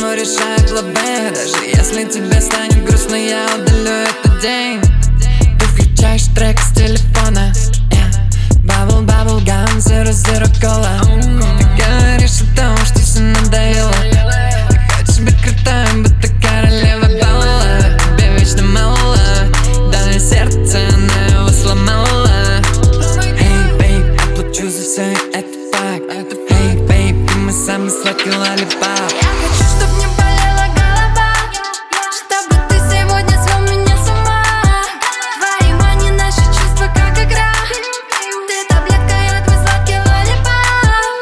все решает в лобе. Даже если тебе станет грустно, я удалю этот день. Ты включаешь трек с телефона, Bubble, bubble gum, zero, zero cola. Ты говоришь о том, что все надоело. Ты хочешь быть крутой, будто королева балла. Тебе вечно мало, дано сердце, она его сломала. Hey, babe, я плачу за все, и это факт. Hey, babe, ты мой самый сладкий лоллипап. Я хочу, чтоб не болела голова, чтобы ты сегодня свел меня с ума. Твои мани, наши чувства как игра. Ты таблетка, я твой сладкий лоллипап.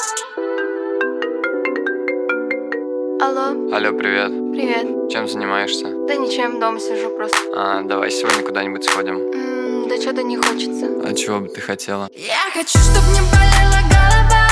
Алло. Алло, привет. Привет. Чем занимаешься? Да ничем, дома сижу просто. Давай сегодня куда-нибудь сходим. Да что-то не хочется. А чего бы ты хотела? Я хочу, чтоб не болела голова,